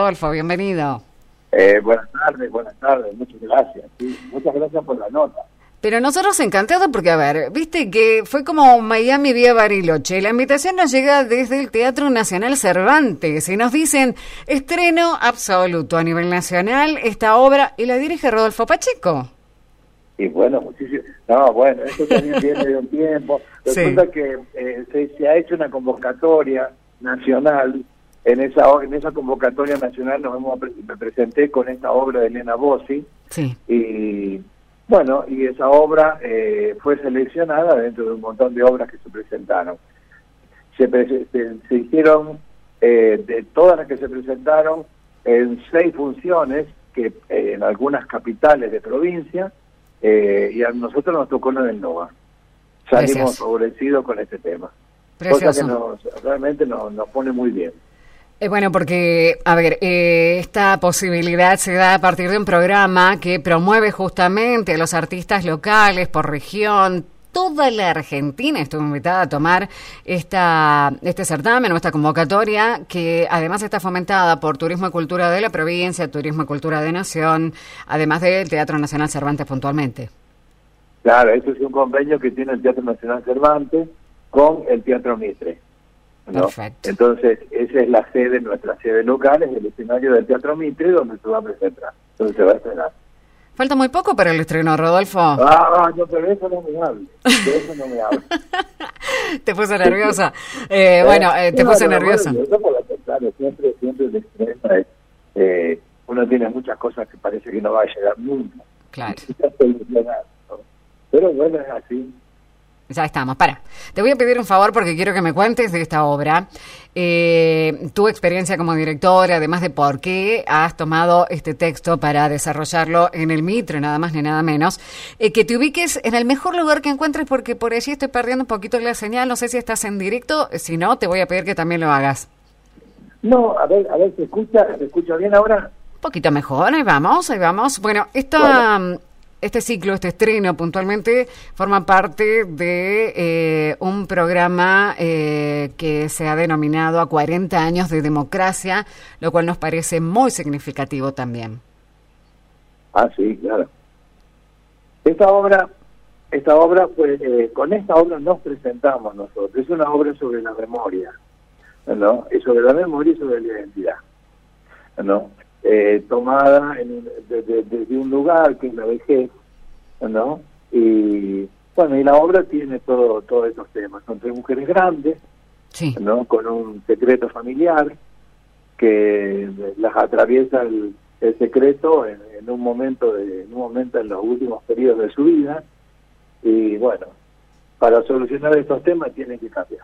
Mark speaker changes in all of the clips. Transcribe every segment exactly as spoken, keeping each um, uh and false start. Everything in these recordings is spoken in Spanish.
Speaker 1: Rodolfo, bienvenido.
Speaker 2: Eh, buenas tardes, buenas tardes, muchas gracias. Sí, muchas gracias por la nota.
Speaker 1: Pero nosotros encantados porque, a ver, viste que fue como Miami vía Bariloche. La invitación nos llega desde el Teatro Nacional Cervantes y nos dicen estreno absoluto a nivel nacional esta obra y la dirige Rodolfo Pacheco.
Speaker 2: Y bueno, muchísimo. No, bueno, esto también viene de un tiempo. Resulta sí. que eh, se, se ha hecho una convocatoria nacional. En esa en esa convocatoria nacional nos hemos, me presenté con esta obra de Elena Bossi.
Speaker 1: Sí.
Speaker 2: Y bueno, y esa obra eh, fue seleccionada dentro de un montón de obras que se presentaron. Se, pre se, se hicieron, eh, de todas las que se presentaron, en seis funciones, que eh, en algunas capitales de provincia, eh, y a nosotros nos tocó en el NOVA. Salimos Precioso. favorecidos con este tema.
Speaker 1: Precioso.
Speaker 2: Cosa que nos, realmente nos, nos pone muy bien.
Speaker 1: Eh, bueno, porque, a ver, eh, esta posibilidad se da a partir de un programa que promueve justamente a los artistas locales por región. Toda la Argentina estuvo invitada a tomar esta este certamen o esta convocatoria, que además está fomentada por Turismo y Cultura de la provincia, Turismo y Cultura de Nación, además del Teatro Nacional Cervantes puntualmente.
Speaker 2: Claro, esto es un convenio que tiene el Teatro Nacional Cervantes con el Teatro Mitre, ¿no?
Speaker 1: Perfecto.
Speaker 2: Entonces, esa es la sede, nuestra sede local, es el escenario del Teatro Mitre, donde se va a presentar, donde se va a estrenar.
Speaker 1: Falta muy poco para el estreno, Rodolfo.
Speaker 2: Ah, no, pero eso no me hable, de eso no me hable.
Speaker 1: Te puse nerviosa. Eh, bueno, eh, te puse nerviosa.
Speaker 2: Bueno, yo por pensar, siempre, siempre el estreno es, eh, uno tiene muchas cosas que parece que no va a llegar nunca.
Speaker 1: Claro.
Speaker 2: Pero bueno, es así.
Speaker 1: Ya estamos, para. Te voy a pedir un favor porque quiero que me cuentes de esta obra, eh, tu experiencia como directora, además de por qué has tomado este texto para desarrollarlo en el Mitre, nada más ni nada menos, eh, que te ubiques en el mejor lugar que encuentres porque por allí estoy perdiendo un poquito la señal, no sé si estás en directo, si no, te voy a pedir que también lo hagas.
Speaker 2: No, a ver, a ver, ¿se escucha, se escucha bien ahora?
Speaker 1: Un poquito mejor, ahí vamos, ahí vamos. Bueno, esta... Bueno. Este ciclo, este estreno puntualmente, forma parte de eh, un programa eh, que se ha denominado a cuarenta años de democracia, lo cual nos parece muy significativo también.
Speaker 2: Ah, sí, claro. Esta obra, esta obra pues, eh, con esta obra nos presentamos nosotros. Es una obra sobre la memoria, ¿no? Es sobre la memoria y sobre la identidad, ¿no? Eh, tomada en, desde de, de un lugar que es la vejez, ¿no? Y bueno, y la obra tiene todo todos estos temas. Son tres mujeres grandes,
Speaker 1: sí.
Speaker 2: ¿no? Con un secreto familiar que las atraviesa el, el secreto en, en un momento de, en un momento en los últimos periodos de su vida. Y bueno, para solucionar estos temas tienen que cambiar,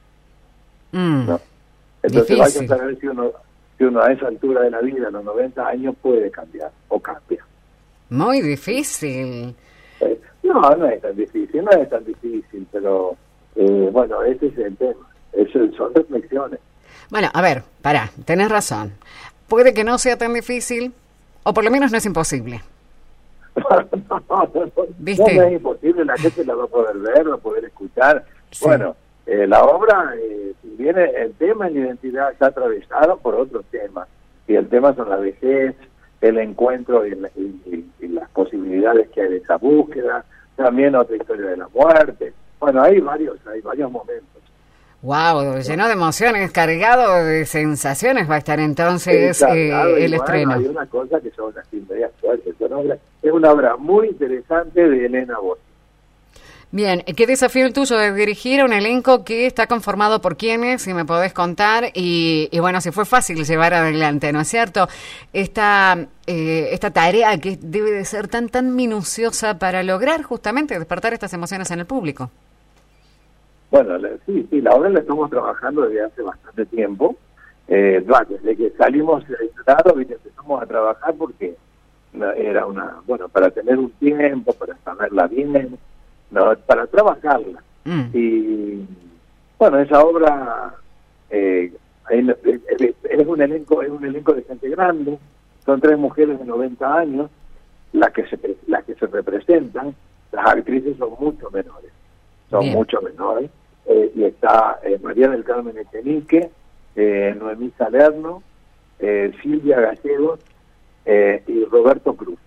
Speaker 1: mm,
Speaker 2: ¿no? Entonces
Speaker 1: difícil.
Speaker 2: Vayan a saber si uno que uno a esa altura de la vida, a los noventa años, puede cambiar o cambia.
Speaker 1: Muy difícil.
Speaker 2: Eh, no, no es tan difícil, no es tan difícil, pero eh, bueno, ese es el tema. Eso son reflexiones.
Speaker 1: Bueno, a ver, pará, tenés razón. Puede que no sea tan difícil, o por lo menos no es imposible.
Speaker 2: no, no, no,
Speaker 1: ¿Viste?
Speaker 2: no es imposible, la gente la va a poder ver, va a poder escuchar.
Speaker 1: Sí.
Speaker 2: Bueno, Eh, la obra, eh, si viene el tema en la identidad, está atravesado por otros temas, y el tema son la vejez, el encuentro y, y, y, y las posibilidades que hay de esa búsqueda, también otra historia de la muerte. Bueno, hay varios, hay varios momentos.
Speaker 1: Wow, lleno de emociones, cargado de sensaciones va a estar entonces eh, el
Speaker 2: bueno,
Speaker 1: estreno.
Speaker 2: Hay una cosa que son las medias fuertes, es una obra, es una obra muy interesante de Elena Bossi.
Speaker 1: Bien, ¿qué desafío el tuyo de dirigir un elenco que está conformado por quiénes, si me podés contar? Y, y bueno, si fue fácil llevar adelante, ¿no es cierto? Esta, eh, esta tarea que debe de ser tan, tan minuciosa para lograr justamente despertar estas emociones en el público.
Speaker 2: Bueno, sí, sí, la obra la estamos trabajando desde hace bastante tiempo. Eh, desde que salimos del Estado, empezamos a trabajar porque era una, bueno, para tener un tiempo, para saberla bien, no, para trabajarla.
Speaker 1: Mm.
Speaker 2: Y bueno, esa obra eh, es, es un elenco, es un elenco de gente grande, son tres mujeres de noventa años las que se las que se representan, las actrices son mucho menores, son
Speaker 1: Bien.
Speaker 2: mucho menores, eh, y está eh, María del Carmen Echenique, eh, Noemí Salerno, eh, Silvia Gallegos eh, y Roberto Cruz.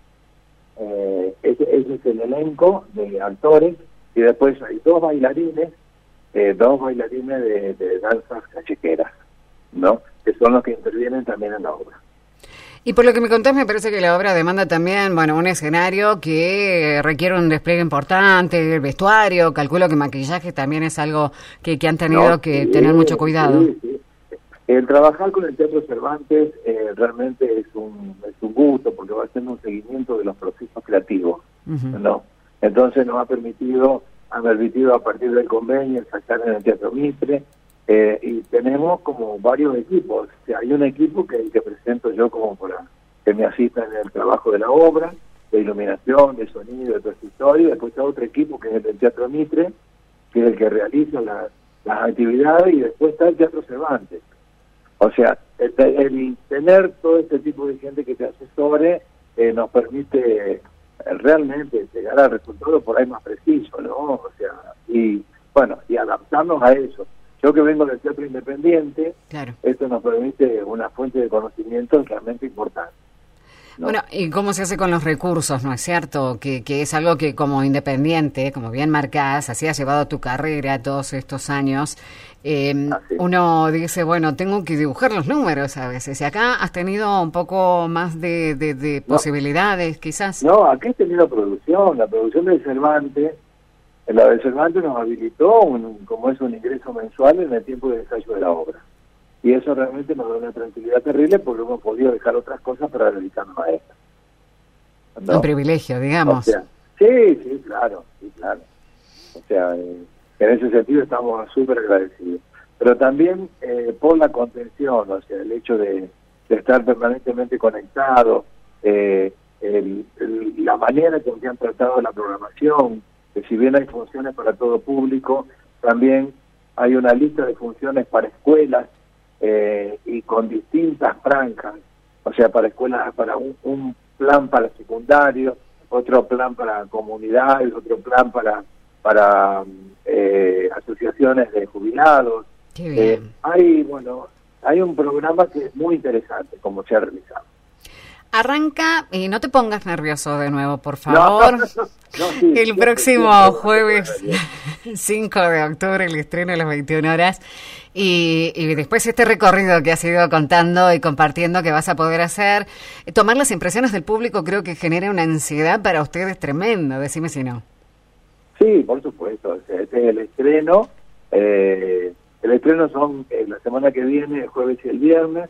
Speaker 2: Eh, ese, ese es el elenco de actores, y después hay dos bailarines, eh, dos bailarines de, de danzas callejeras, ¿no? Que son los que intervienen también en la obra.
Speaker 1: Y por lo que me contás, me parece que la obra demanda también, bueno, un escenario que requiere un despliegue importante, el vestuario, calculo que maquillaje también es algo que, que han tenido no, que sí, tener mucho cuidado.
Speaker 2: Sí, sí. El trabajar con el Teatro Cervantes eh, realmente es un, es un gusto, porque va haciendo un seguimiento de los procesos creativos, uh-huh. ¿no? Entonces nos ha permitido, ha permitido a partir del convenio ensayar en el Teatro Mitre, eh, y tenemos como varios equipos. O sea, hay un equipo que, que presento yo como para que me asista en el trabajo de la obra, de iluminación, de sonido, de toda esta historia, y después está otro equipo que es el del Teatro Mitre, que es el que realiza la, las actividades, y después está el Teatro Cervantes. O sea, el, el tener todo este tipo de gente que te asesore eh, nos permite eh, realmente llegar al resultado por ahí más preciso, ¿no? O sea, y bueno, y adaptarnos a eso. Yo que vengo del teatro independiente, claro. Esto nos permite una fuente de conocimiento realmente importante, ¿no?
Speaker 1: Bueno, ¿y cómo se hace con los recursos, no es cierto? Que, que es algo que como independiente, como bien marcás, así has llevado tu carrera todos estos años, eh, uno dice, bueno, tengo que dibujar los números a veces, y acá has tenido un poco más de, de, de posibilidades, no, quizás.
Speaker 2: No, aquí he tenido producción, la producción del Cervantes, la del Cervantes nos habilitó, un, como es un ingreso mensual en el tiempo de ensayo de la obra. Y eso realmente nos da una tranquilidad terrible, porque hemos podido dejar otras cosas para dedicarnos a esto,
Speaker 1: ¿no? Un privilegio, digamos.
Speaker 2: O sea, sí, sí, claro, sí, claro. O sea, eh, en ese sentido estamos súper agradecidos. Pero también eh, por la contención, o sea, el hecho de, de estar permanentemente conectados, eh, el, el, la manera con que han tratado la programación, que si bien hay funciones para todo público, también hay una lista de funciones para escuelas, eh, y con distintas franjas, o sea, para escuelas, para un, un plan para secundarios, otro plan para comunidades, otro plan para para eh, asociaciones de jubilados.
Speaker 1: Qué bien. Eh,
Speaker 2: hay, bueno, hay un programa que es muy interesante como se ha realizado.
Speaker 1: Arranca, y no te pongas nervioso de nuevo, por favor.
Speaker 2: No, no, no, no, sí,
Speaker 1: el próximo sí, jueves cinco de octubre, el estreno a las veintiuna horas. Y, y después este recorrido que has ido contando y compartiendo que vas a poder hacer, tomar las impresiones del público, creo que genera una ansiedad para ustedes tremenda. Decime si no.
Speaker 2: Sí, por supuesto. O sea, este es el estreno. Eh, el estreno son eh, la semana que viene, el jueves y el viernes.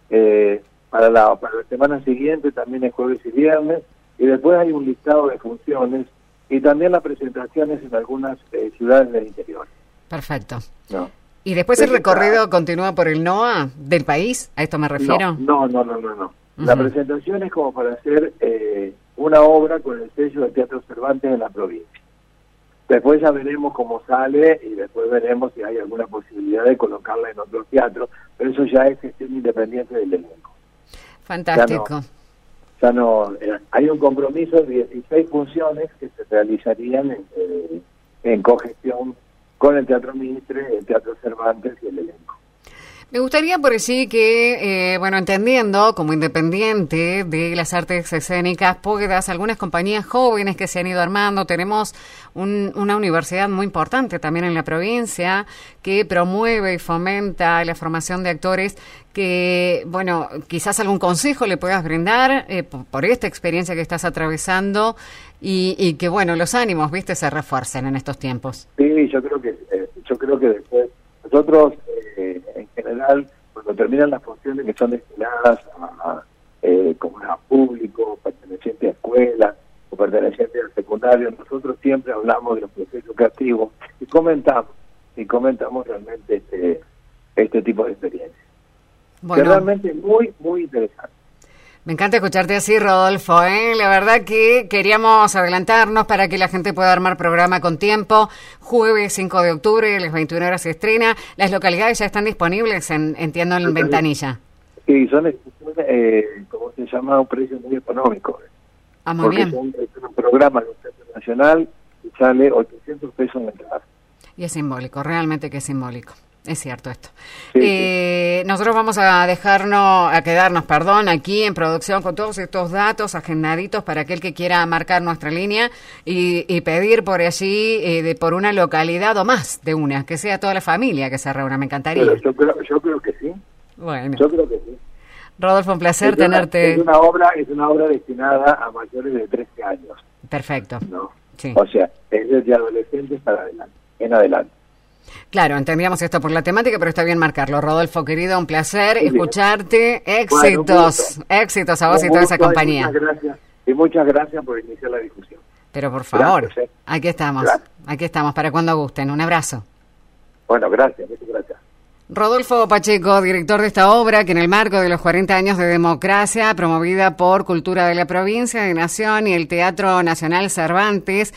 Speaker 2: Eh, Para la, para la semana siguiente también es jueves y viernes, y después hay un listado de funciones y también las presentaciones en algunas eh, ciudades del interior.
Speaker 1: Perfecto.
Speaker 2: ¿No?
Speaker 1: ¿Y después el recorrido está... continúa por el NOA del país? ¿A esto me refiero?
Speaker 2: No, no, no, no, no. Uh-huh. La presentación es como para hacer eh, una obra con el sello de Teatro Cervantes en la provincia. Después ya veremos cómo sale y después veremos si hay alguna posibilidad de colocarla en otro teatro, pero eso ya es gestión independiente del elenco.
Speaker 1: Fantástico.
Speaker 2: Ya no, ya no eh, hay un compromiso de dieciséis funciones que se realizarían en, eh, en cogestión con el Teatro Mitre, el Teatro Cervantes y el elenco.
Speaker 1: Me gustaría por allí que, eh, bueno, entendiendo como independiente de las artes escénicas, puedas, algunas compañías jóvenes que se han ido armando, tenemos un, una universidad muy importante también en la provincia que promueve y fomenta la formación de actores, que, bueno, quizás algún consejo le puedas brindar eh, por, por esta experiencia que estás atravesando y, y que, bueno, los ánimos, viste, se refuercen en estos tiempos.
Speaker 2: Sí, yo creo que, eh, yo creo que después nosotros, eh, en general, cuando terminan las funciones que son destinadas a, a eh, comunidad público, perteneciente a escuelas o perteneciente al secundario, nosotros siempre hablamos de los procesos creativos y comentamos, y comentamos realmente este, este tipo de experiencias. Bueno, que realmente es muy, muy interesante.
Speaker 1: Me encanta escucharte así, Rodolfo, ¿eh? La verdad que queríamos adelantarnos para que la gente pueda armar programa con tiempo. Jueves cinco de octubre, a las veintiuna horas se estrena. Las localidades ya están disponibles, en, entiendo, en Ventanilla.
Speaker 2: Sí, son, eh, como se llama, un precio muy económico.
Speaker 1: Ah, muy
Speaker 2: porque
Speaker 1: bien.
Speaker 2: Son, es un programa de un centro nacional y sale ochocientos pesos en la entrada.
Speaker 1: Y es simbólico, realmente que es simbólico. es cierto esto.
Speaker 2: Sí,
Speaker 1: eh,
Speaker 2: sí.
Speaker 1: Nosotros vamos a dejarnos, a quedarnos, perdón, aquí en producción con todos estos datos agendaditos para aquel que quiera marcar nuestra línea y, y pedir por allí, eh, de, por una localidad o más de una, que sea toda la familia que se reúna, me encantaría.
Speaker 2: Pero yo creo, yo creo que sí.
Speaker 1: Bueno.
Speaker 2: Yo creo que sí.
Speaker 1: Rodolfo, un placer
Speaker 2: es una,
Speaker 1: tenerte.
Speaker 2: Es una obra, es una obra destinada a mayores de trece años.
Speaker 1: Perfecto.
Speaker 2: ¿No?
Speaker 1: Sí.
Speaker 2: O sea, es desde adolescentes para adelante, en adelante.
Speaker 1: Claro, entendíamos esto por la temática, pero está bien marcarlo. Rodolfo, querido, un placer
Speaker 2: Muy
Speaker 1: escucharte.
Speaker 2: Bueno,
Speaker 1: Éxitos, éxitos a vos
Speaker 2: Un
Speaker 1: y toda esa
Speaker 2: gusto,
Speaker 1: compañía.
Speaker 2: Y muchas gracias, y muchas gracias por iniciar la discusión.
Speaker 1: Pero por favor,
Speaker 2: Gracias, eh.
Speaker 1: aquí estamos,
Speaker 2: Gracias.
Speaker 1: aquí estamos para cuando gusten. Un abrazo.
Speaker 2: Bueno, gracias, muchas gracias.
Speaker 1: Rodolfo Pacheco, director de esta obra, que en el marco de los cuarenta años de democracia, promovida por Cultura de la Provincia de Nación y el Teatro Nacional Cervantes,